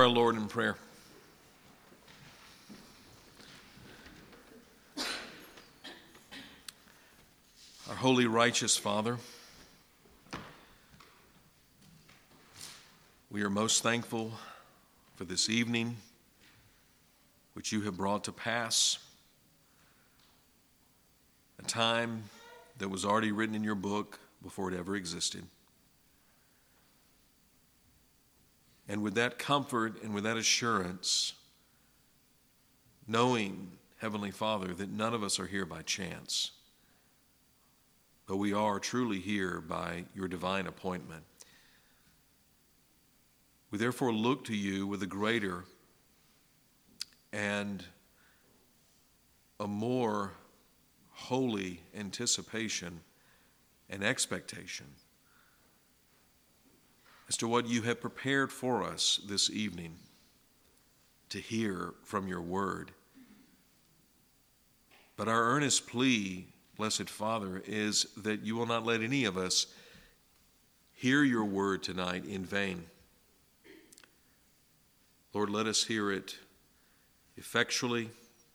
our Lord in prayer. Our holy, righteous Father, we are most thankful for this evening which you have brought to pass, a time that was already written in your book before it ever existed. And with that comfort and with that assurance, knowing, Heavenly Father, that none of us are here by chance, but we are truly here by your divine appointment, we therefore look to you with a greater and a more holy anticipation and expectation as to what you have prepared for us this evening to hear from your word. But our earnest plea, Blessed Father, is that you will not let any of us hear your word tonight in vain. Lord, let us hear it effectually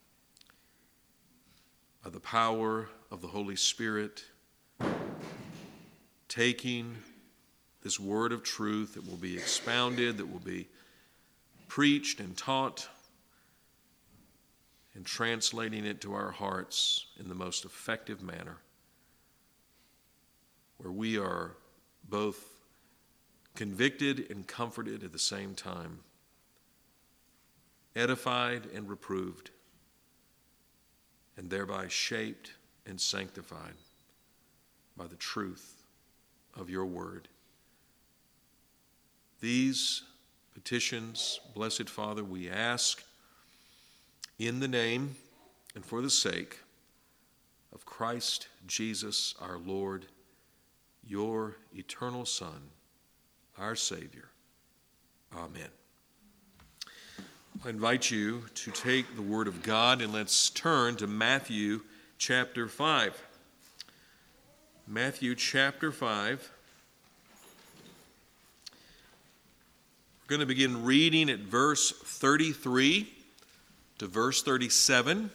by the power of the Holy Spirit, taking this word of truth that will be expounded, that will be preached and taught, and translating it to our hearts in the most effective manner, where we are both convicted and comforted at the same time, edified and reproved, and thereby shaped and sanctified by the truth of your word. These petitions, Blessed Father, we ask in the name and for the sake of Christ Jesus our Lord, your eternal Son, our Savior. Amen. I invite you to take the Word of God and let's turn to Matthew chapter 5. Matthew chapter 5. We're going to begin reading at verse 33 to verse 37.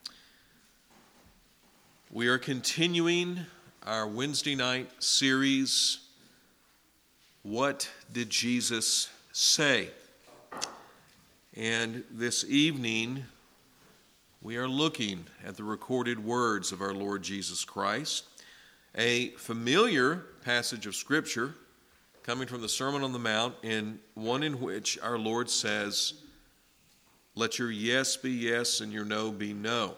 We are continuing our Wednesday night series, What Did Jesus Say? And this evening, we are looking at the recorded words of our Lord Jesus Christ, a familiar passage of Scripture coming from the Sermon on the Mount, and one in which our Lord says, let your yes be yes and your no be no.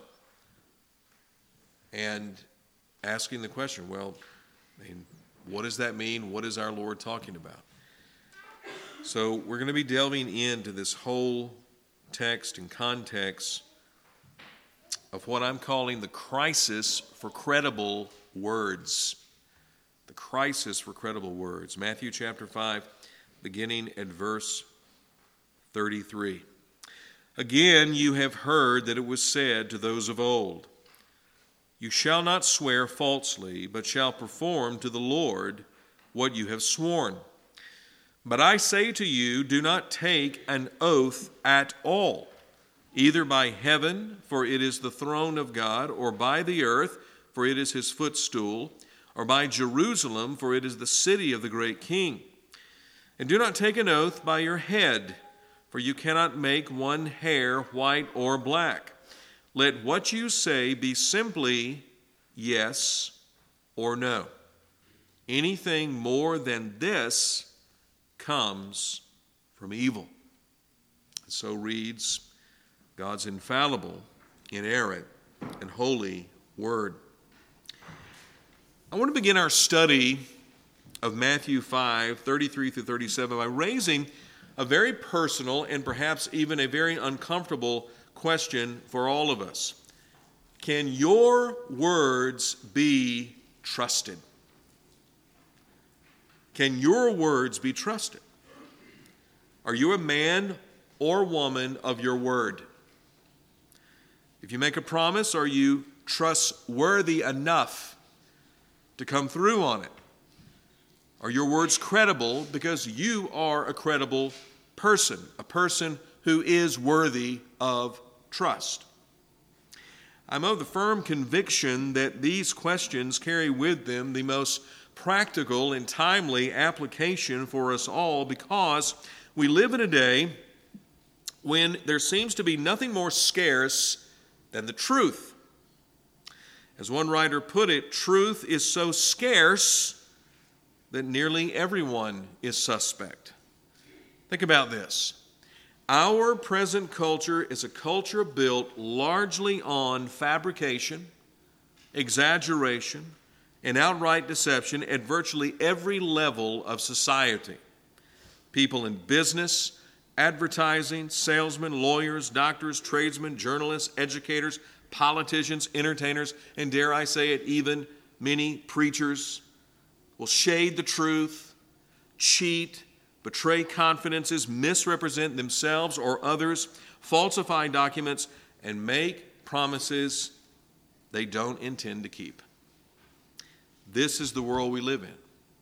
And asking the question, well, what does that mean? What is our Lord talking about? So we're going to be delving into this whole text and context of what I'm calling the crisis for credible words. The crisis for credible words. Matthew chapter 5, beginning at verse 33. Again, you have heard that it was said to those of old, you shall not swear falsely, but shall perform to the Lord what you have sworn. But I say to you, do not take an oath at all, either by heaven, for it is the throne of God, or by the earth, for it is his footstool, or by Jerusalem, for it is the city of the great king. And do not take an oath by your head, for you cannot make one hair white or black. Let what you say be simply yes or no. Anything more than this comes from evil. So reads God's infallible, inerrant, and holy word. I want to begin our study of Matthew 5, 33 through 37 by raising a very personal and perhaps even a very uncomfortable question for all of us. Can your words be trusted? Can your words be trusted? Are you a man or woman of your word? If you make a promise, are you trustworthy enough to come through on it? Are your words credible because you are a credible person, a person who is worthy of trust. I'm of the firm conviction that these questions carry with them the most practical and timely application for us all, because we live in a day when there seems to be nothing more scarce than the truth. As one writer put it, truth is so scarce that nearly everyone is suspect. Think about this. Our present culture is a culture built largely on fabrication, exaggeration, and outright deception at virtually every level of society. People in business, advertising, salesmen, lawyers, doctors, tradesmen, journalists, educators, politicians, entertainers, and dare I say it, even many preachers will shade the truth, cheat, betray confidences, misrepresent themselves or others, falsify documents, and make promises they don't intend to keep. This is the world we live in.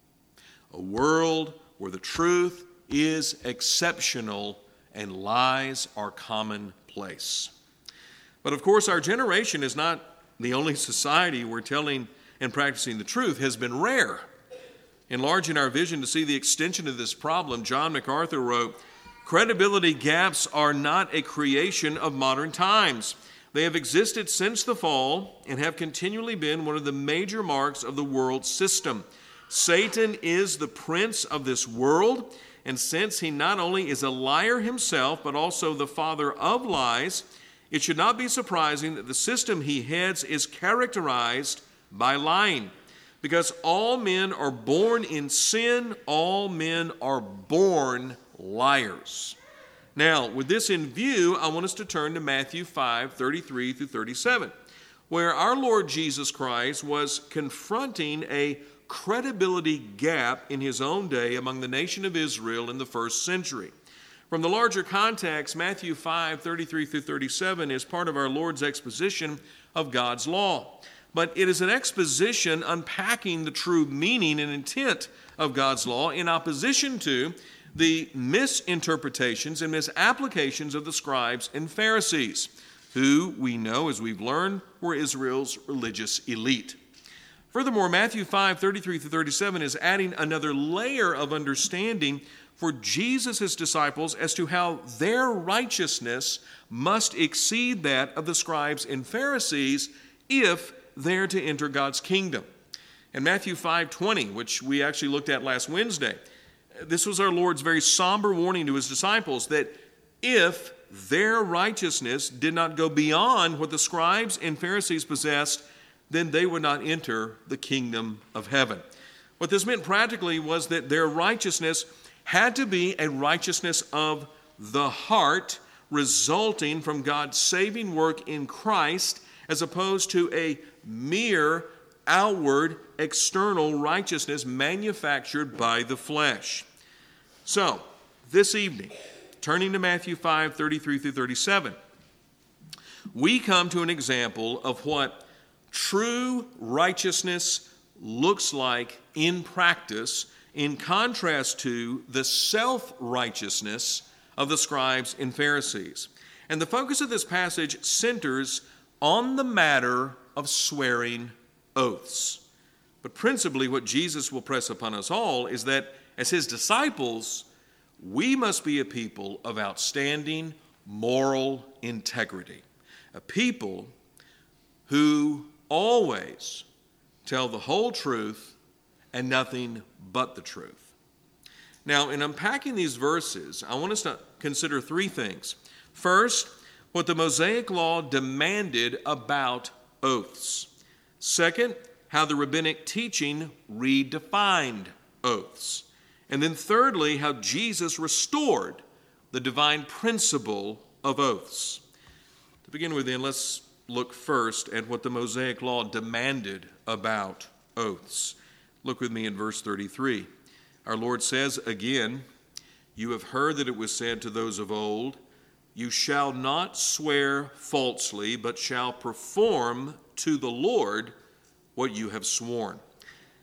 A world where the truth is exceptional and lies are commonplace. But of course, our generation is not the only society where telling and practicing the truth has been rare. Enlarging our vision to see the extension of this problem, John MacArthur wrote, "Credibility gaps are not a creation of modern times. They have existed since the fall and have continually been one of the major marks of the world system. Satan is the prince of this world, and since he not only is a liar himself, but also the father of lies, it should not be surprising that the system he heads is characterized by lying. Because all men are born in sin, all men are born liars." Now, with this in view, I want us to turn to Matthew 5:33 through 37, where our Lord Jesus Christ was confronting a credibility gap in his own day among the nation of Israel in the first century. From the larger context, Matthew 5:33 through 37 is part of our Lord's exposition of God's law. But it is an exposition unpacking the true meaning and intent of God's law in opposition to the misinterpretations and misapplications of the scribes and Pharisees, who we know, as we've learned, were Israel's religious elite. Furthermore, Matthew 5:33 through 37 is adding another layer of understanding for Jesus' disciples as to how their righteousness must exceed that of the scribes and Pharisees if they're to enter God's kingdom. In Matthew 5:20, which we actually looked at last Wednesday, this was our Lord's very somber warning to his disciples that if their righteousness did not go beyond what the scribes and Pharisees possessed, then they would not enter the kingdom of heaven. What this meant practically was that their righteousness had to be a righteousness of the heart, resulting from God's saving work in Christ, as opposed to a mere outward, external righteousness manufactured by the flesh. So, this evening, turning to Matthew 5:33 through 37, we come to an example of what true righteousness looks like in practice, in contrast to the self-righteousness of the scribes and Pharisees. And the focus of this passage centers on the matter of swearing oaths. But principally what Jesus will press upon us all is that as his disciples, we must be a people of outstanding moral integrity, a people who always tell the whole truth and nothing but the truth. Now, in unpacking these verses, I want us to consider three things. First, what the Mosaic law demanded about oaths. Second, how the rabbinic teaching redefined oaths. And then thirdly, how Jesus restored the divine principle of oaths. To begin with, then, let's look first at what the Mosaic law demanded about oaths. Look with me in verse 33. Our Lord says again, "You have heard that it was said to those of old, 'You shall not swear falsely, but shall perform to the Lord what you have sworn.'"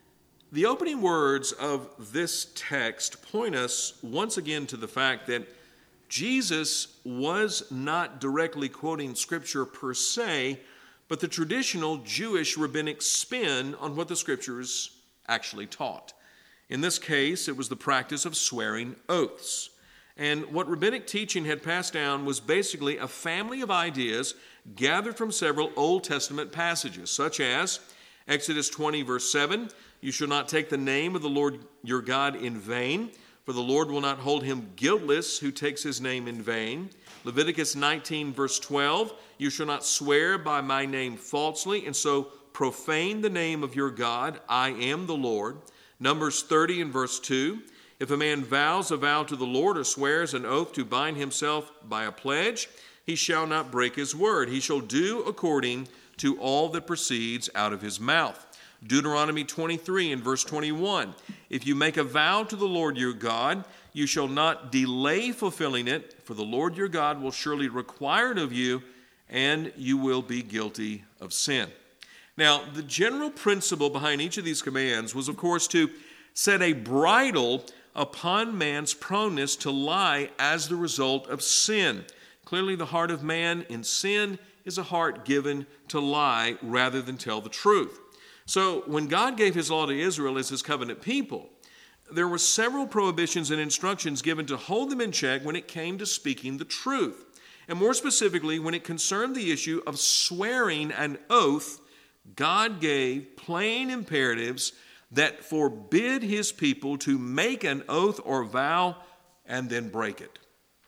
The opening words of this text point us once again to the fact that Jesus was not directly quoting Scripture per se, but the traditional Jewish rabbinic spin on what the Scriptures actually taught. In this case, it was the practice of swearing oaths. And what rabbinic teaching had passed down was basically a family of ideas gathered from several Old Testament passages, such as Exodus 20, verse 7, "You shall not take the name of the Lord your God in vain, for the Lord will not hold him guiltless who takes his name in vain." Leviticus 19, verse 12, "You shall not swear by my name falsely, and so profane the name of your God. I am the Lord." Numbers 30 and verse 2, "If a man vows a vow to the Lord or swears an oath to bind himself by a pledge, he shall not break his word. He shall do according to all that proceeds out of his mouth." Deuteronomy 23 and verse 21, "If you make a vow to the Lord your God, you shall not delay fulfilling it, for the Lord your God will surely require it of you, and you will be guilty of sin." Now, the general principle behind each of these commands was, of course, to set a bridle upon man's proneness to lie as the result of sin. Clearly, the heart of man in sin is a heart given to lie rather than tell the truth. So, when God gave his law to Israel as his covenant people, there were several prohibitions and instructions given to hold them in check when it came to speaking the truth. And more specifically, when it concerned the issue of swearing an oath, God gave plain imperatives that forbid his people to make an oath or vow and then break it.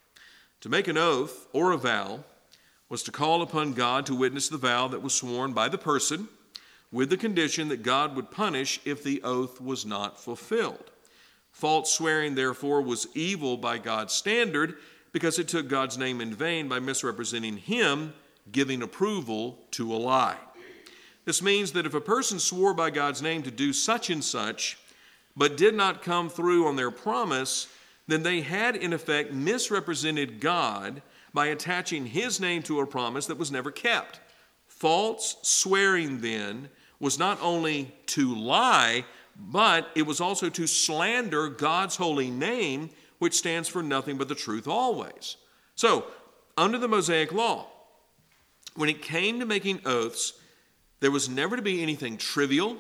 To make an oath or a vow was to call upon God to witness the vow that was sworn by the person, with the condition that God would punish if the oath was not fulfilled. False swearing, therefore, was evil by God's standard because it took God's name in vain by misrepresenting him, giving approval to a lie. This means that if a person swore by God's name to do such and such, but did not come through on their promise, then they had in effect misrepresented God by attaching his name to a promise that was never kept. False swearing then was not only to lie, but it was also to slander God's holy name, which stands for nothing but the truth always. So, under the Mosaic law, when it came to making oaths, there was never to be anything trivial,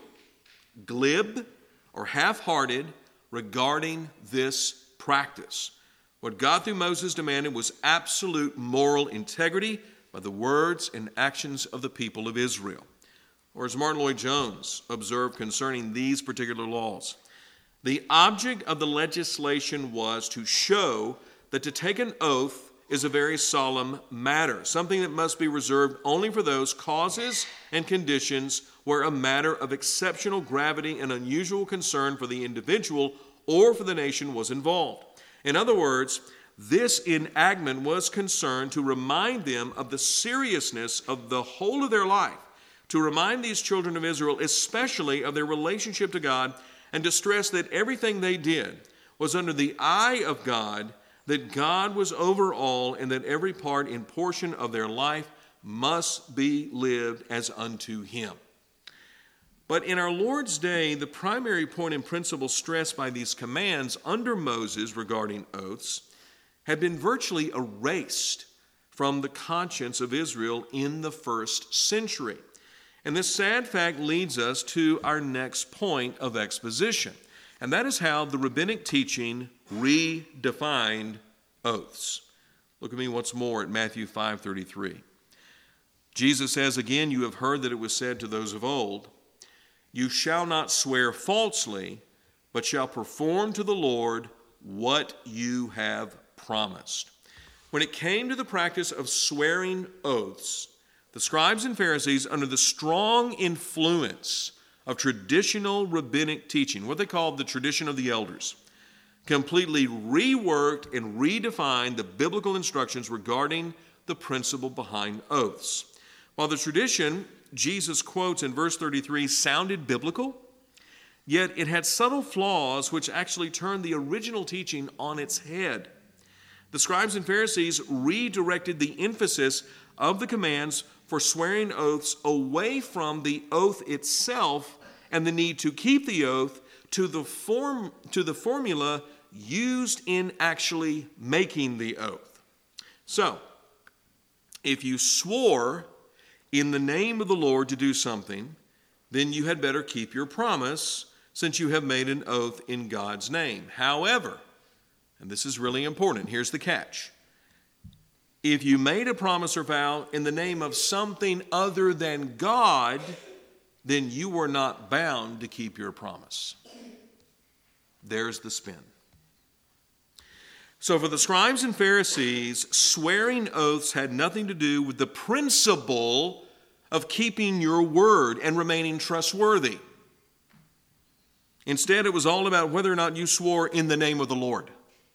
glib, or half-hearted regarding this practice. What God through Moses demanded was absolute moral integrity by the words and actions of the people of Israel. Or as Martin Lloyd-Jones observed concerning these particular laws, the object of the legislation was to show that to take an oath is a very solemn matter, something that must be reserved only for those causes and conditions where a matter of exceptional gravity and unusual concern for the individual or for the nation was involved. In other words, this enactment was concerned to remind them of the seriousness of the whole of their life, to remind these children of Israel especially of their relationship to God, and to stress that everything they did was under the eye of God, that God was over all, and that every part and portion of their life must be lived as unto him. But in our Lord's day, the primary point and principle stressed by these commands under Moses regarding oaths had been virtually erased from the conscience of Israel in the first century. And this sad fact leads us to our next point of exposition, and that is how the rabbinic teaching redefined oaths. Look at me once more at Matthew 5:33. Jesus says again, "You have heard that it was said to those of old, 'You shall not swear falsely, but shall perform to the Lord what you have promised.'" When it came to the practice of swearing oaths, the scribes and Pharisees, under the strong influence of traditional rabbinic teaching, what they called the tradition of the elders, completely reworked and redefined the biblical instructions regarding the principle behind oaths. While the tradition Jesus quotes in verse 33 sounded biblical, yet it had subtle flaws which actually turned the original teaching on its head. The scribes and Pharisees redirected the emphasis of the commands for swearing oaths away from the oath itself and the need to keep the oath to the formula, used in actually making the oath. So, if you swore in the name of the Lord to do something, then you had better keep your promise, since you have made an oath in God's name. However, and this is really important, here's the catch. If you made a promise or vow in the name of something other than God, then you were not bound to keep your promise. There's the spin. So for the scribes and Pharisees, swearing oaths had nothing to do with the principle of keeping your word and remaining trustworthy. Instead, it was all about whether or not you swore in the name of the Lord.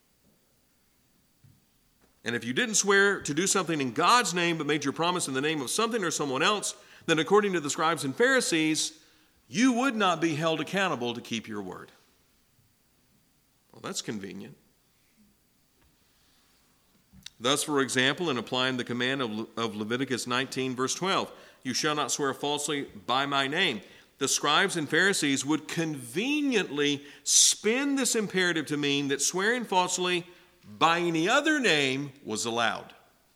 And if you didn't swear to do something in God's name but made your promise in the name of something or someone else, then according to the scribes and Pharisees, you would not be held accountable to keep your word. Well, that's convenient. Thus, for example, in applying the command of Leviticus 19, verse 12, you shall not swear falsely by my name, the scribes and Pharisees would conveniently spin this imperative to mean that swearing falsely by any other name was allowed.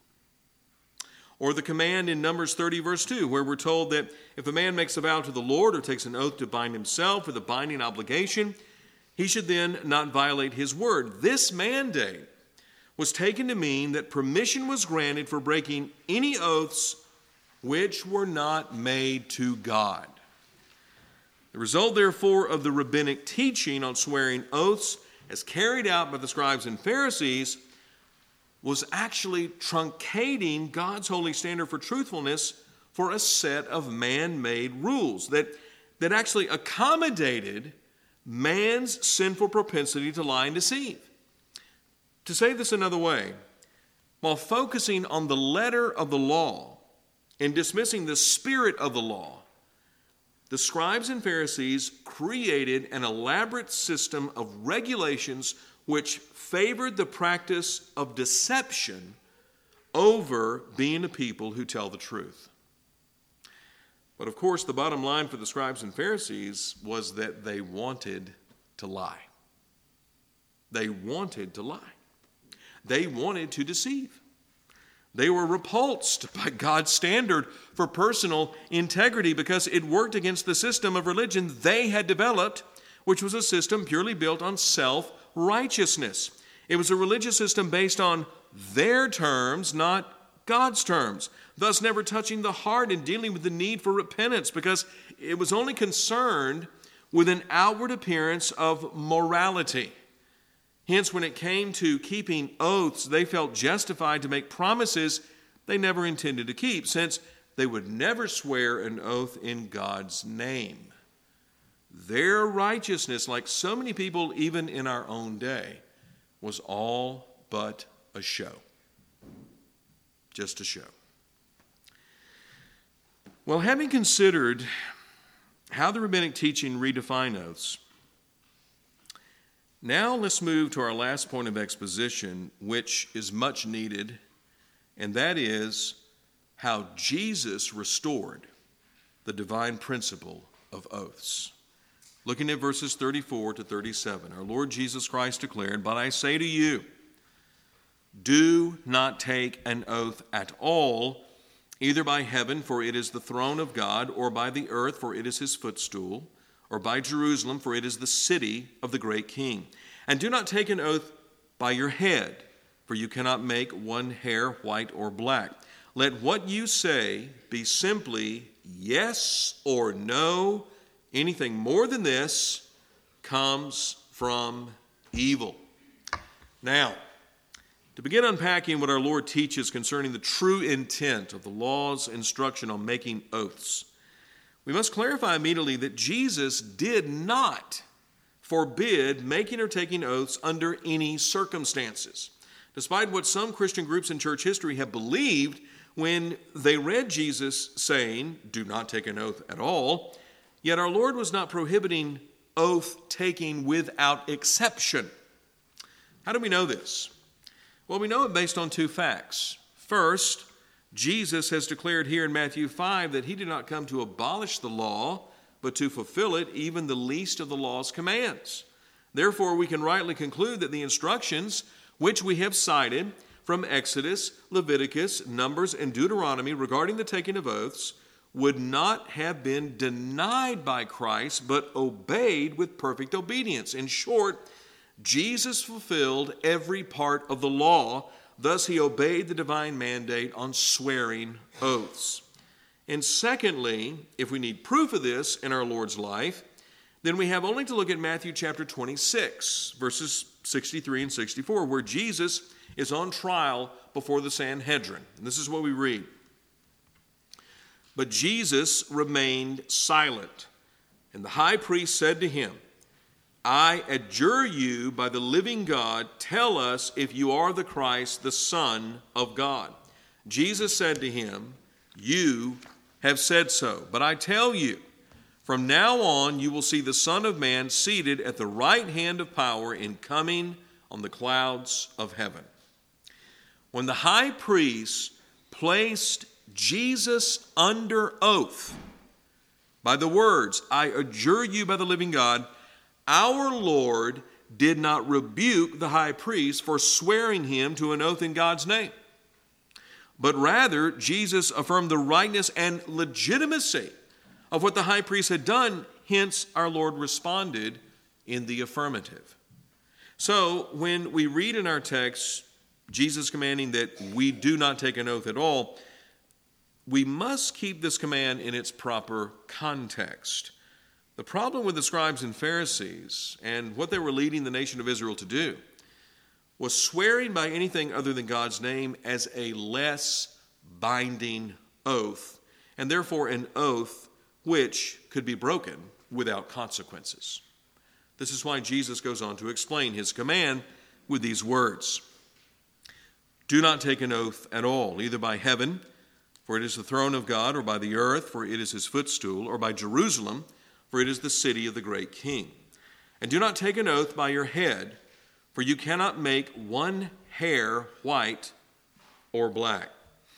Or the command in Numbers 30, verse 2, where we're told that if a man makes a vow to the Lord or takes an oath to bind himself with a binding obligation, he should then not violate his word. This mandate was taken to mean that permission was granted for breaking any oaths which were not made to God. The result, therefore, of the rabbinic teaching on swearing oaths as carried out by the scribes and Pharisees was actually truncating God's holy standard for truthfulness for a set of man-made rules that actually accommodated man's sinful propensity to lie and deceive. To say this another way, while focusing on the letter of the law and dismissing the spirit of the law, the scribes and Pharisees created an elaborate system of regulations which favored the practice of deception over being a people who tell the truth. But of course, the bottom line for the scribes and Pharisees was that they wanted to lie. They wanted to lie. They wanted to deceive. They were repulsed by God's standard for personal integrity because it worked against the system of religion they had developed, which was a system purely built on self-righteousness. It was a religious system based on their terms, not God's terms, thus never touching the heart and dealing with the need for repentance because it was only concerned with an outward appearance of morality. Hence, when it came to keeping oaths, they felt justified to make promises they never intended to keep, since they would never swear an oath in God's name. Their righteousness, like so many people even in our own day, was all but a show. Just a show. Well, having considered how the rabbinic teaching redefined oaths, now let's move to our last point of exposition, which is much needed, and that is how Jesus restored the divine principle of oaths. Looking at verses 34 to 37, our Lord Jesus Christ declared, "But I say to you, do not take an oath at all, either by heaven, for it is the throne of God, or by the earth, for it is his footstool, or by Jerusalem, for it is the city of the great king. And do not take an oath by your head, for you cannot make one hair white or black. Let what you say be simply yes or no. Anything more than this comes from evil." Now, to begin unpacking what our Lord teaches concerning the true intent of the law's instruction on making oaths, we must clarify immediately that Jesus did not forbid making or taking oaths under any circumstances. Despite what some Christian groups in church history have believed when they read Jesus saying, "Do not take an oath at all," yet our Lord was not prohibiting oath-taking without exception. How do we know this? Well, we know it based on two facts. First, Jesus has declared here in Matthew 5 that he did not come to abolish the law, but to fulfill it, even the least of the law's commands. Therefore, we can rightly conclude that the instructions which we have cited from Exodus, Leviticus, Numbers, and Deuteronomy regarding the taking of oaths would not have been denied by Christ, but obeyed with perfect obedience. In short, Jesus fulfilled every part of the law. Thus, he obeyed the divine mandate on swearing oaths. And secondly, if we need proof of this in our Lord's life, then we have only to look at Matthew chapter 26, verses 63 and 64, where Jesus is on trial before the Sanhedrin. And this is what we read. But Jesus remained silent, and the high priest said to him, I adjure you by the living God, tell us if you are the Christ, the Son of God. Jesus said to him, you have said so, but I tell you, from now on you will see the Son of Man seated at the right hand of power in coming on the clouds of heaven. When the high priest placed Jesus under oath by the words, I adjure you by the living God, our Lord did not rebuke the high priest for swearing him to an oath in God's name. But rather, Jesus affirmed the rightness and legitimacy of what the high priest had done. Hence, our Lord responded in the affirmative. So, when we read in our text, Jesus commanding that we do not take an oath at all, we must keep this command in its proper context. The problem with the scribes and Pharisees and what they were leading the nation of Israel to do was swearing by anything other than God's name as a less binding oath, and therefore an oath which could be broken without consequences. This is why Jesus goes on to explain his command with these words. Do not take an oath at all, either by heaven, for it is the throne of God, or by the earth, for it is his footstool, or by Jerusalem, for it is the city of the great king. And do not take an oath by your head, for you cannot make one hair white or black.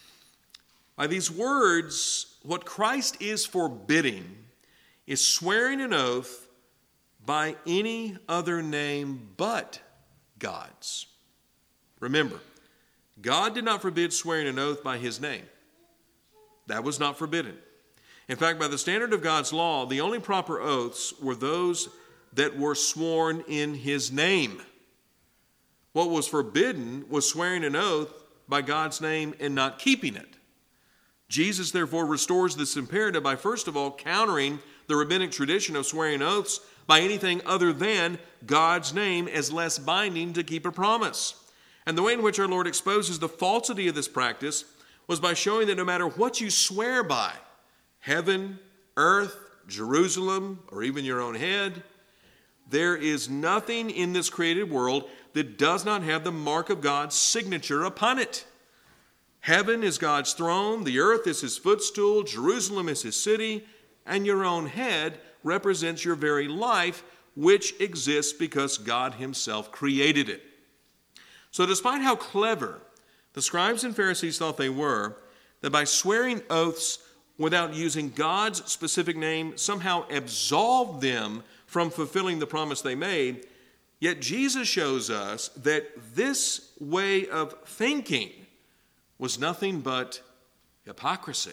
By these words, what Christ is forbidding is swearing an oath by any other name but God's. Remember, God did not forbid swearing an oath by his name. That was not forbidden. In fact, by the standard of God's law, the only proper oaths were those that were sworn in his name. What was forbidden was swearing an oath by God's name and not keeping it. Jesus therefore restores this imperative by first of all countering the rabbinic tradition of swearing oaths by anything other than God's name as less binding to keep a promise. And the way in which our Lord exposes the falsity of this practice was by showing that no matter what you swear by, heaven, earth, Jerusalem, or even your own head, there is nothing in this created world that does not have the mark of God's signature upon it. Heaven is God's throne, the earth is his footstool, Jerusalem is his city, and your own head represents your very life, which exists because God himself created it. So despite how clever the scribes and Pharisees thought they were, that by swearing oaths without using God's specific name somehow absolved them from fulfilling the promise they made, yet Jesus shows us that this way of thinking was nothing but hypocrisy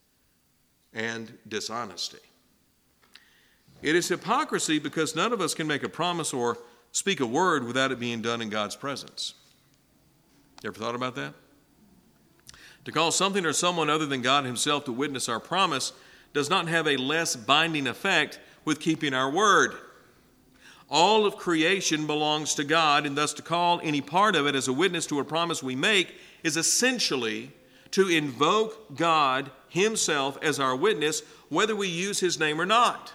and dishonesty. It is hypocrisy because none of us can make a promise or speak a word without it being done in God's presence. You ever thought about that? To call something or someone other than God himself to witness our promise does not have a less binding effect with keeping our word. All of creation belongs to God, and thus to call any part of it as a witness to a promise we make is essentially to invoke God himself as our witness, whether we use his name or not.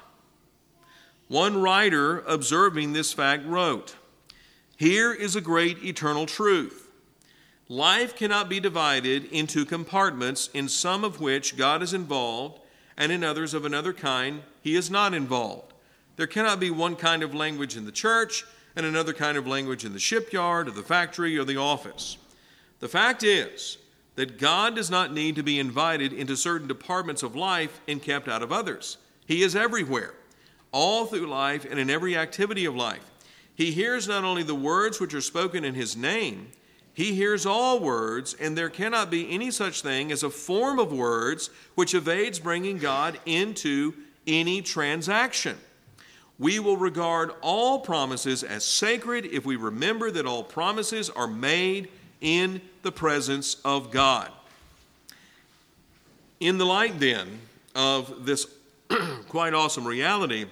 One writer observing this fact wrote, "Here is a great eternal truth. Life cannot be divided into compartments, in some of which God is involved, and in others of another kind he is not involved. There cannot be one kind of language in the church and another kind of language in the shipyard or the factory or the office. The fact is that God does not need to be invited into certain departments of life and kept out of others. He is everywhere, all through life and in every activity of life. He hears not only the words which are spoken in his name, he hears all words, and there cannot be any such thing as a form of words which evades bringing God into any transaction. We will regard all promises as sacred if we remember that all promises are made in the presence of God. In the light, then, of this quite awesome reality,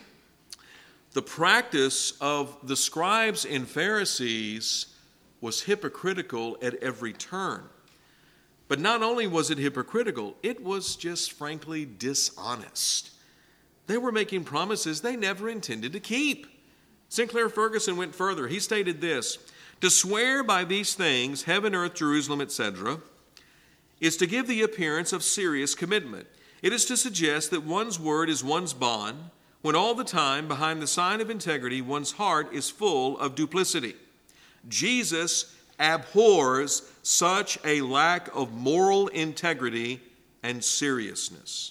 the practice of the scribes and Pharisees was hypocritical at every turn. But not only was it hypocritical, it was just frankly dishonest. They were making promises they never intended to keep. Sinclair Ferguson went further. He stated this: to swear by these things, heaven, earth, Jerusalem, etc., is to give the appearance of serious commitment. It is to suggest that one's word is one's bond, when all the time, behind the sign of integrity, one's heart is full of duplicity. Jesus abhors such a lack of moral integrity and seriousness.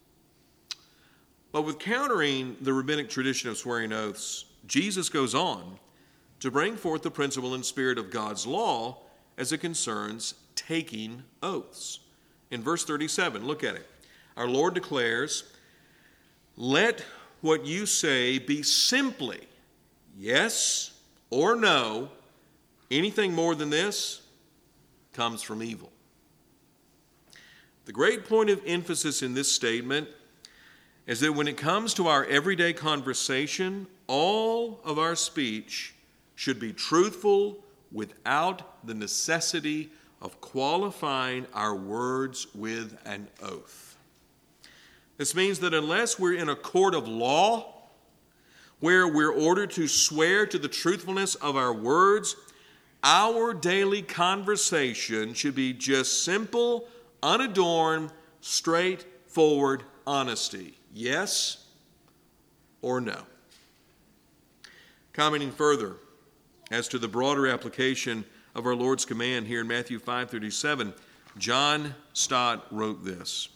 But with countering the rabbinic tradition of swearing oaths, Jesus goes on to bring forth the principle and spirit of God's law as it concerns taking oaths. In verse 37, look at it. Our Lord declares, "Let what you say be simply yes or no. Anything more than this comes from evil." The great point of emphasis in this statement is that when it comes to our everyday conversation, all of our speech should be truthful without the necessity of qualifying our words with an oath. This means that unless we're in a court of law where we're ordered to swear to the truthfulness of our words, our daily conversation should be just simple, unadorned, straightforward honesty. Yes or no. Commenting further as to the broader application of our Lord's command here in Matthew 5:37, John Stott wrote this: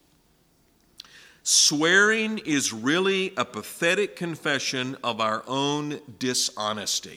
"Swearing is really a pathetic confession of our own dishonesty.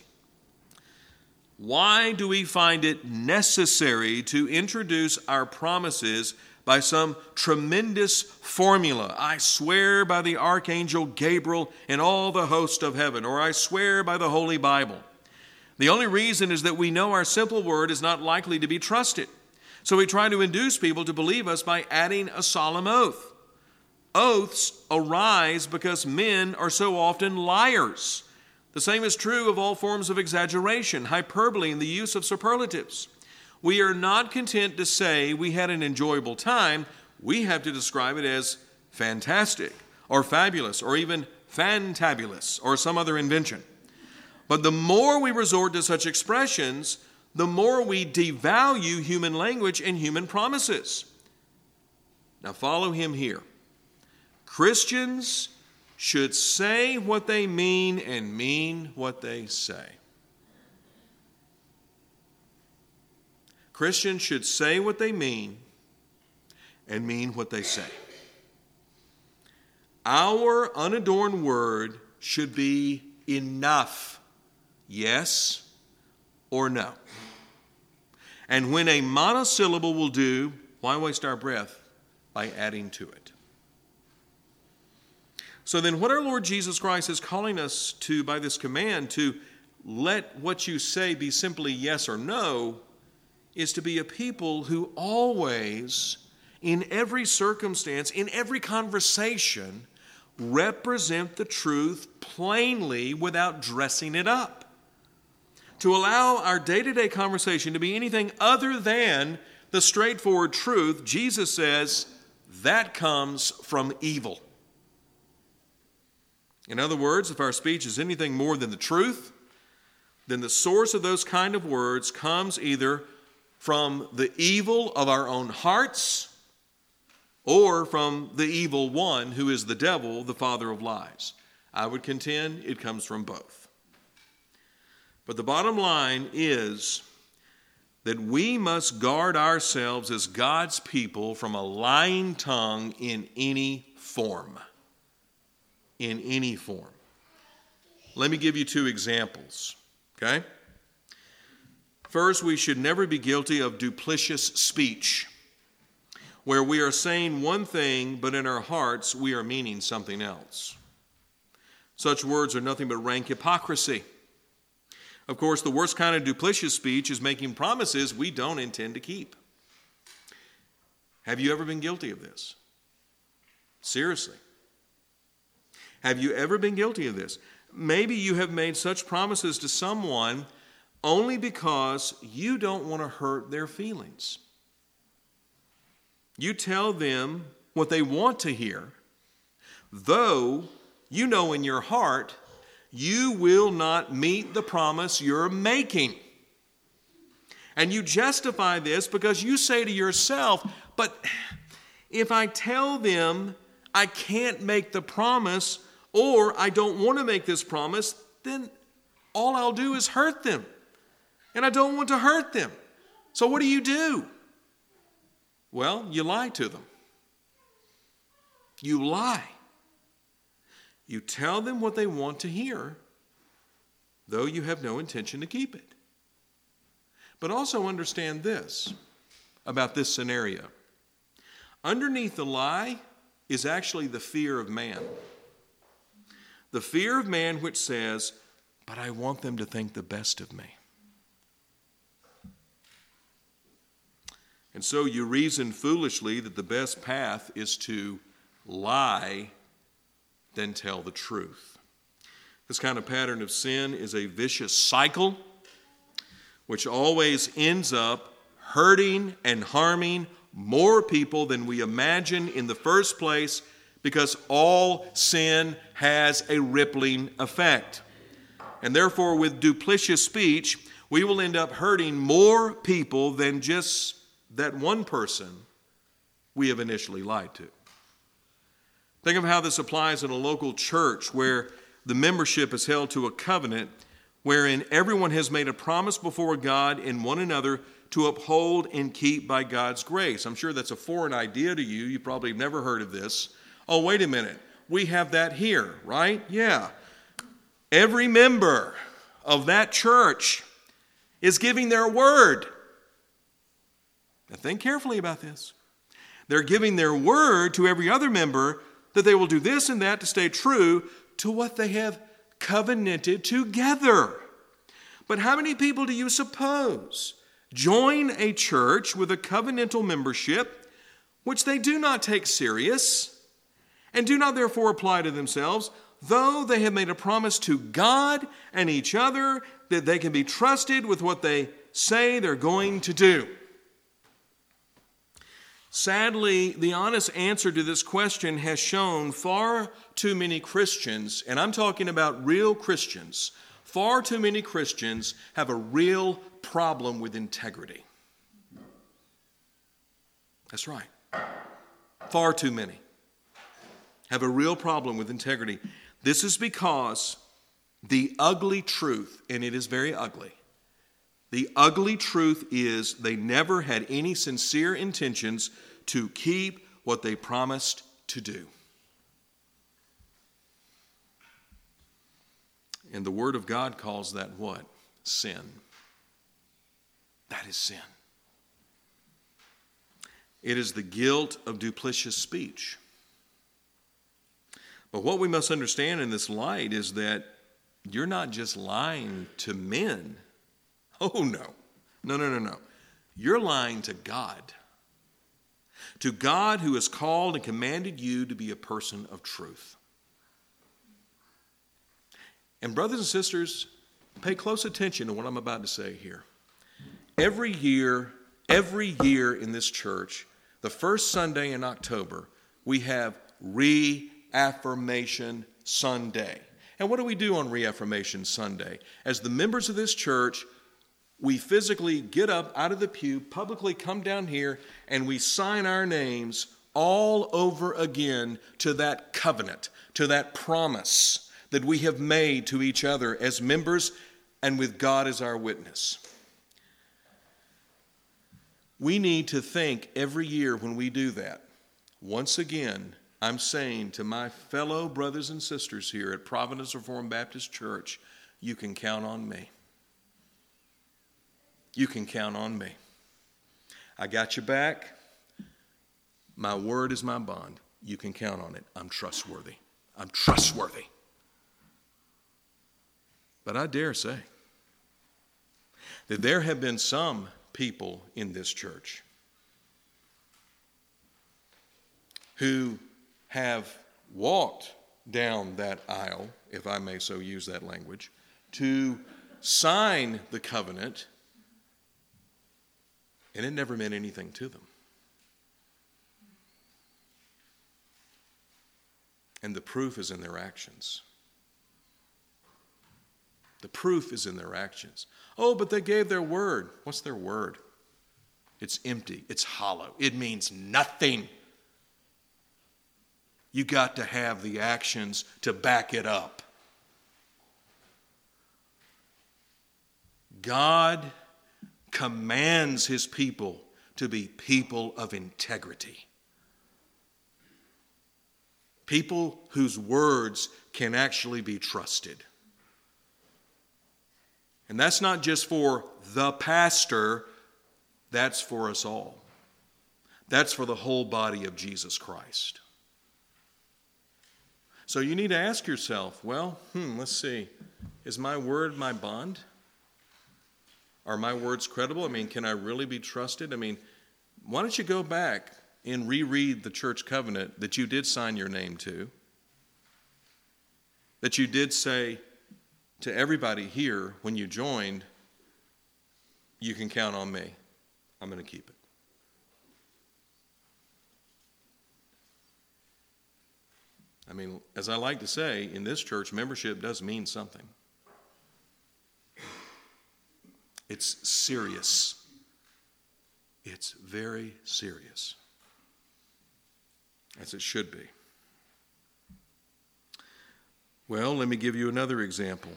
Why do we find it necessary to introduce our promises by some tremendous formula? I swear by the Archangel Gabriel and all the host of heaven, or I swear by the Holy Bible. The only reason is that we know our simple word is not likely to be trusted. So we try to induce people to believe us by adding a solemn oath. Oaths arise because men are so often liars. The same is true of all forms of exaggeration, hyperbole, and the use of superlatives. We are not content to say we had an enjoyable time. We have to describe it as fantastic, or fabulous, or even fantabulous, or some other invention. But the more we resort to such expressions, the more we devalue human language and human promises." Now follow him here. Christians should say what they mean and mean what they say. Christians should say what they mean and mean what they say. Our unadorned word should be enough, yes or no. And when a monosyllable will do, why waste our breath by adding to it? So then what our Lord Jesus Christ is calling us to by this command to let what you say be simply yes or no is to be a people who always, in every circumstance, in every conversation, represent the truth plainly without dressing it up. To allow our day-to-day conversation to be anything other than the straightforward truth, Jesus says, that comes from evil. In other words, if our speech is anything more than the truth, then the source of those kind of words comes either from the evil of our own hearts or from the evil one who is the devil, the father of lies. I would contend it comes from both. But the bottom line is that we must guard ourselves as God's people from a lying tongue in any form. In any form. Let me give you two examples, okay? First, we should never be guilty of duplicitous speech, where we are saying one thing, but in our hearts we are meaning something else. Such words are nothing but rank hypocrisy. Of course, the worst kind of duplicitous speech is making promises we don't intend to keep. Have you ever been guilty of this? Seriously. Have you ever been guilty of this? Maybe you have made such promises to someone only because you don't want to hurt their feelings. You tell them what they want to hear, though you know in your heart you will not meet the promise you're making. And you justify this because you say to yourself, but if I tell them I can't make the promise, or I don't want to make this promise, then all I'll do is hurt them. And I don't want to hurt them. So what do? Well, you lie to them. You lie. You tell them what they want to hear, though you have no intention to keep it. But also understand this about this scenario. Underneath the lie is actually the fear of man. The fear of man which says, but I want them to think the best of me. And so you reason foolishly that the best path is to lie than tell the truth. This kind of pattern of sin is a vicious cycle which always ends up hurting and harming more people than we imagine in the first place, because all sin has a rippling effect. And therefore, with duplicitous speech, we will end up hurting more people than just that one person we have initially lied to. Think of how this applies in a local church where the membership is held to a covenant wherein everyone has made a promise before God and one another to uphold and keep by God's grace. I'm sure that's a foreign idea to you. You probably have never heard of this. Oh, wait a minute. We have that here, right? Yeah. Every member of that church is giving their word. Now think carefully about this. They're giving their word to every other member that they will do this and that to stay true to what they have covenanted together. But how many people do you suppose join a church with a covenantal membership which they do not take serious and do not therefore apply to themselves, though they have made a promise to God and each other that they can be trusted with what they say they're going to do? Sadly, the honest answer to this question has shown far too many Christians, and I'm talking about real Christians, far too many Christians have a real problem with integrity. That's right. Far too many have a real problem with integrity. This is because the ugly truth, and it is very ugly, the ugly truth is they never had any sincere intentions to keep what they promised to do. And the Word of God calls that what? Sin. That is sin. It is the guilt of duplicitous speech. But what we must understand in this light is that you're not just lying to men. Oh, no. No. You're lying to God. To God who has called and commanded you to be a person of truth. And brothers and sisters, pay close attention to what I'm about to say here. Every year in this church, the first Sunday in October, we have Reaffirmation Sunday. And what do we do on Reaffirmation Sunday? As the members of this church, we physically get up out of the pew, publicly come down here, and we sign our names all over again to that covenant, to that promise that we have made to each other as members and with God as our witness. We need to think every year when we do that, once again, I'm saying to my fellow brothers and sisters here at Providence Reformed Baptist Church, you can count on me. You can count on me. I got your back. My word is my bond. You can count on it. I'm trustworthy. I'm trustworthy. But I dare say that there have been some people in this church who have walked down that aisle, if I may so use that language, to sign the covenant, and it never meant anything to them. And the proof is in their actions. The proof is in their actions. Oh, but they gave their word. What's their word? It's empty. It's hollow. It means nothing. You got to have the actions to back it up. God commands his people to be people of integrity. People whose words can actually be trusted. And that's not just for the pastor, that's for us all. That's for the whole body of Jesus Christ. So you need to ask yourself, well, let's see, is my word my bond? Are my words credible? I mean, can I really be trusted? I mean, why don't you go back and reread the church covenant that you did sign your name to, that you did say to everybody here when you joined, you can count on me. I'm going to keep it. I mean, as I like to say, in this church, membership does mean something. It's serious. It's very serious. As it should be. Well, let me give you another example.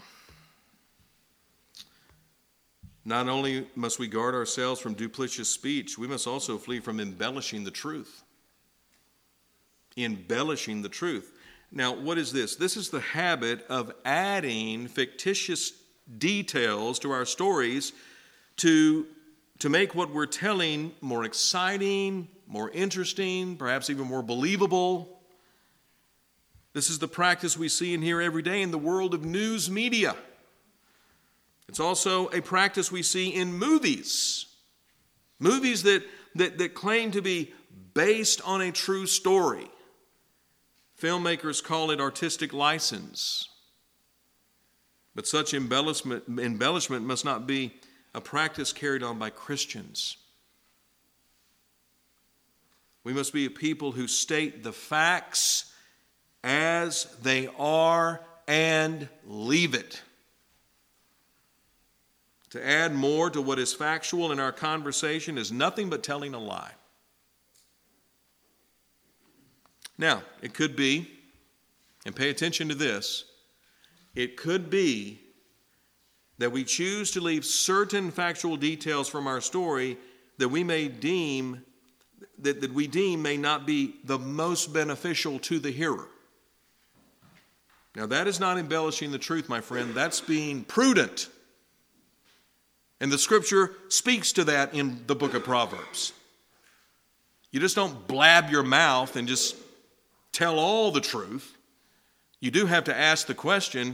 Not only must we guard ourselves from duplicitous speech, we must also flee from embellishing the truth. Embellishing the truth. Now, what is this? This is the habit of adding fictitious details to our stories to make what we're telling more exciting, more interesting, perhaps even more believable. This is the practice we see and hear every day in the world of news media. It's also a practice we see in movies. Movies that claim to be based on a true story. Filmmakers call it artistic license. But such embellishment must not be a practice carried on by Christians. We must be a people who state the facts as they are and leave it. To add more to what is factual in our conversation is nothing but telling a lie. Now, it could be, and pay attention to this, it could be that we choose to leave certain factual details from our story that we may deem that we deem may not be the most beneficial to the hearer. Now, that is not embellishing the truth, my friend. That's being prudent. And the scripture speaks to that in the book of Proverbs. You just don't blab your mouth and just tell all the truth. You do have to ask the question,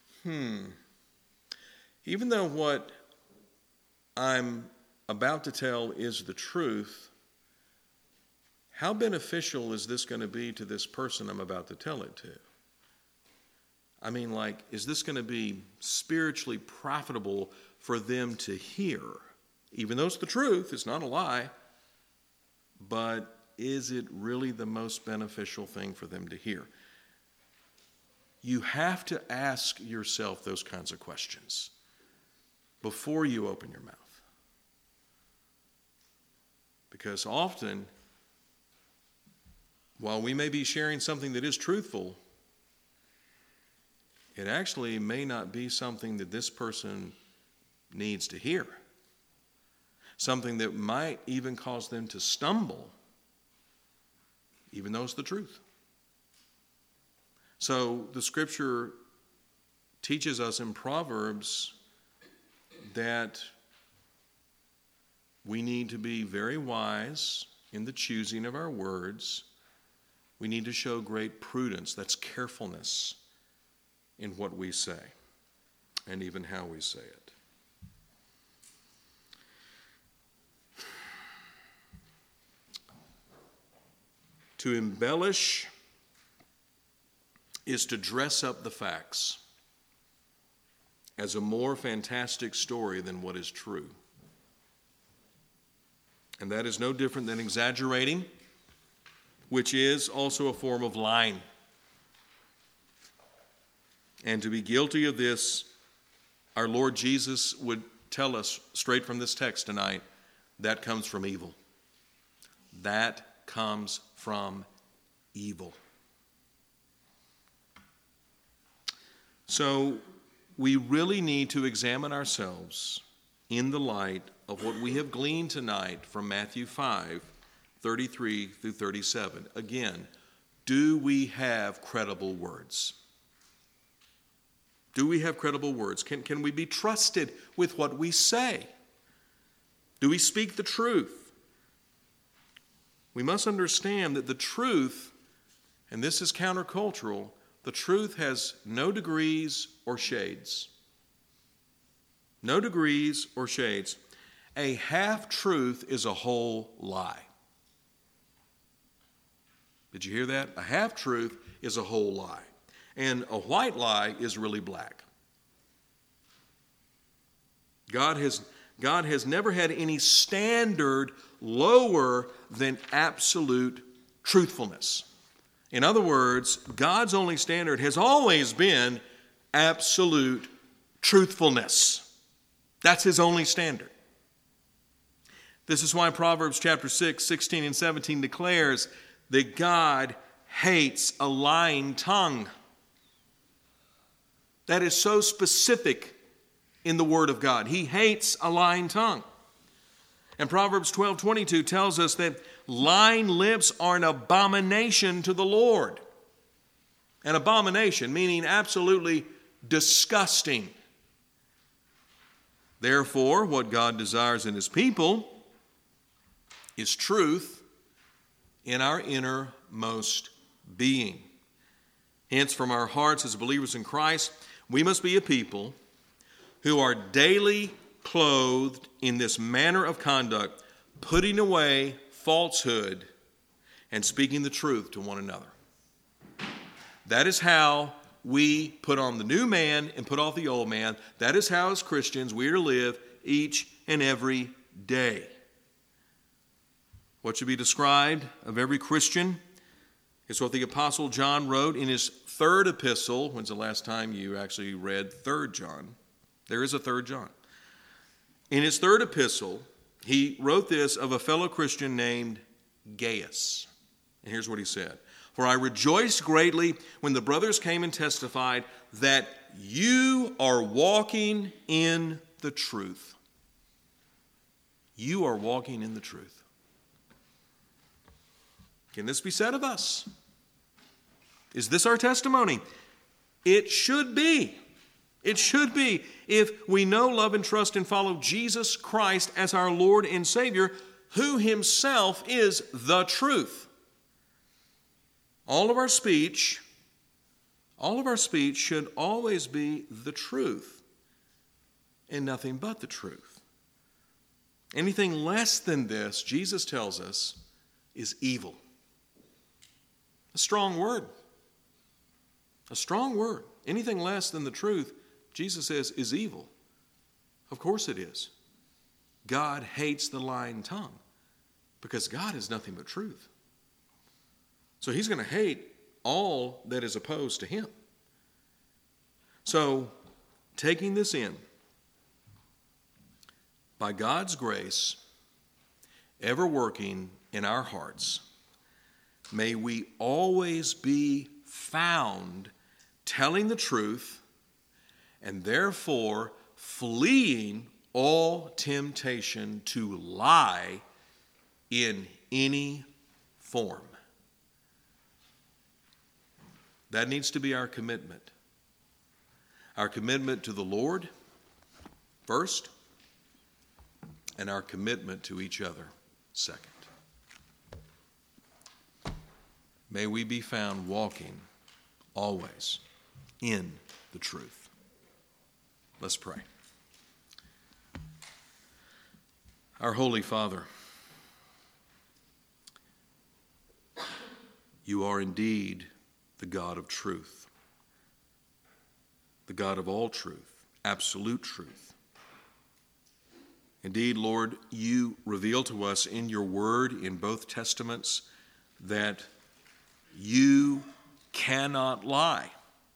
even though what I'm about to tell is the truth, how beneficial is this going to be to this person I'm about to tell it to? I mean, is this going to be spiritually profitable for them to hear? Even though it's the truth, it's not a lie, but is it really the most beneficial thing for them to hear? You have to ask yourself those kinds of questions before you open your mouth. Because often, while we may be sharing something that is truthful, it actually may not be something that this person needs to hear. Something that might even cause them to stumble, even though it's the truth. So the scripture teaches us in Proverbs that we need to be very wise in the choosing of our words. We need to show great prudence. That's carefulness in what we say and even how we say it. To embellish is to dress up the facts as a more fantastic story than what is true. And that is no different than exaggerating, which is also a form of lying. And to be guilty of this, our Lord Jesus would tell us straight from this text tonight, that comes from evil. That comes from evil. So we really need to examine ourselves in the light of what we have gleaned tonight from Matthew 5:33 through 37. Again, do we have credible words? Do we have credible words? Can we be trusted with what we say? Do we speak the truth? We must understand that the truth, and this is countercultural, the truth has no degrees or shades. No degrees or shades. A half-truth is a whole lie. Did you hear that? A half-truth is a whole lie. And a white lie is really black. God has never had any standard lower than absolute truthfulness. In other words, God's only standard has always been absolute truthfulness. That's his only standard. This is why Proverbs chapter 6, 16 and 17 declares that God hates a lying tongue. That is so specific in the Word of God. He hates a lying tongue. And Proverbs 12:22 tells us that lying lips are an abomination to the Lord. An abomination, meaning absolutely disgusting. Therefore, what God desires in his people is truth in our innermost being. Hence, from our hearts as believers in Christ, we must be a people who are daily clothed in this manner of conduct, putting away falsehood and speaking the truth to one another. That is how we put on the new man and put off the old man. That is how, as Christians, we are to live each and every day. What should be described of every Christian is what the Apostle John wrote in his third epistle. When's the last time you actually read 3 John? There is a 3 John. In his third epistle, he wrote this of a fellow Christian named Gaius. And here's what he said. For I rejoiced greatly when the brothers came and testified that you are walking in the truth. You are walking in the truth. Can this be said of us? Is this our testimony? It should be. It should be if we know, love, and trust and follow Jesus Christ as our Lord and Savior, who himself is the truth. All of our speech should always be the truth and nothing but the truth. Anything less than this, Jesus tells us, is evil. A strong word. A strong word. Anything less than the truth, Jesus says, is evil. Of course it is. God hates the lying tongue because God is nothing but truth. So he's going to hate all that is opposed to him. So, taking this in, by God's grace, ever working in our hearts, may we always be found telling the truth and therefore fleeing all temptation to lie in any form. That needs to be our commitment. Our commitment to the Lord first, and our commitment to each other second. May we be found walking always in the truth. Let's pray. Our Holy Father, you are indeed the God of truth, the God of all truth, absolute truth. Indeed, Lord, you reveal to us in your word in both testaments that you cannot lie.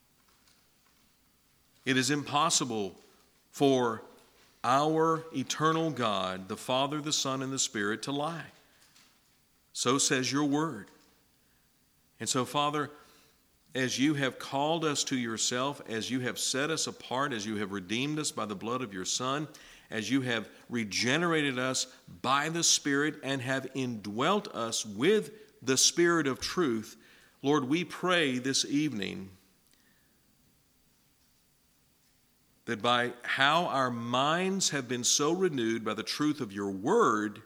It is impossible for our eternal God, the Father, the Son, and the Spirit, to lie. So says your word. And so, Father, as you have called us to yourself, as you have set us apart, as you have redeemed us by the blood of your Son, as you have regenerated us by the Spirit and have indwelt us with the Spirit of truth, Lord, we pray this evening that by how our minds have been so renewed by the truth of your word,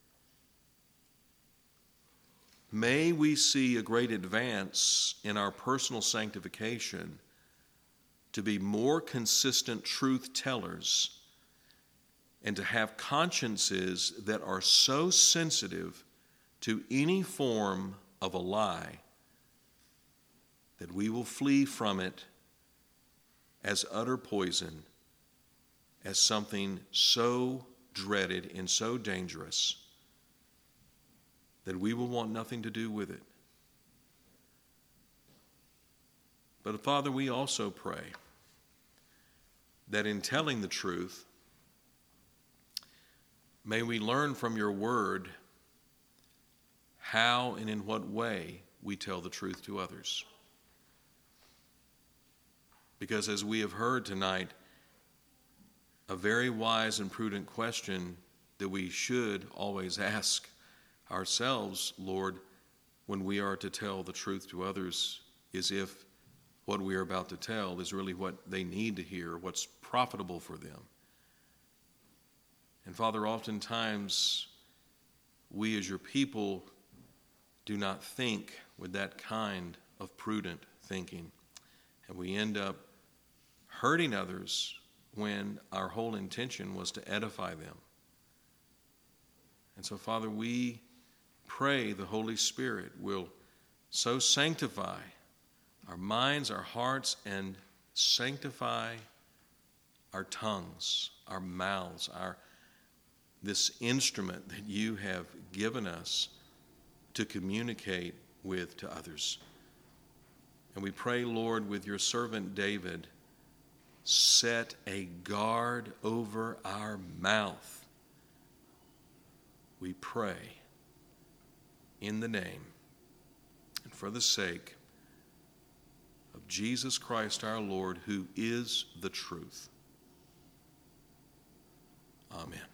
may we see a great advance in our personal sanctification to be more consistent truth tellers and to have consciences that are so sensitive to any form of a lie that we will flee from it as utter poison, as something so dreaded and so dangerous that we will want nothing to do with it. But Father, we also pray that in telling the truth, may we learn from your word how and in what way we tell the truth to others. Because as we have heard tonight, a very wise and prudent question that we should always ask ourselves, Lord, when we are to tell the truth to others, is if what we are about to tell is really what they need to hear, what's profitable for them. And Father, oftentimes we as your people do not think with that kind of prudent thinking. And we end up hurting others when our whole intention was to edify them. And so, Father, we pray the Holy Spirit will so sanctify our minds, our hearts, and sanctify our tongues, our mouths, this instrument that you have given us to communicate with to others. And we pray, Lord, with your servant David, set a guard over our mouth. We pray in the name and for the sake of Jesus Christ our Lord, who is the truth. Amen.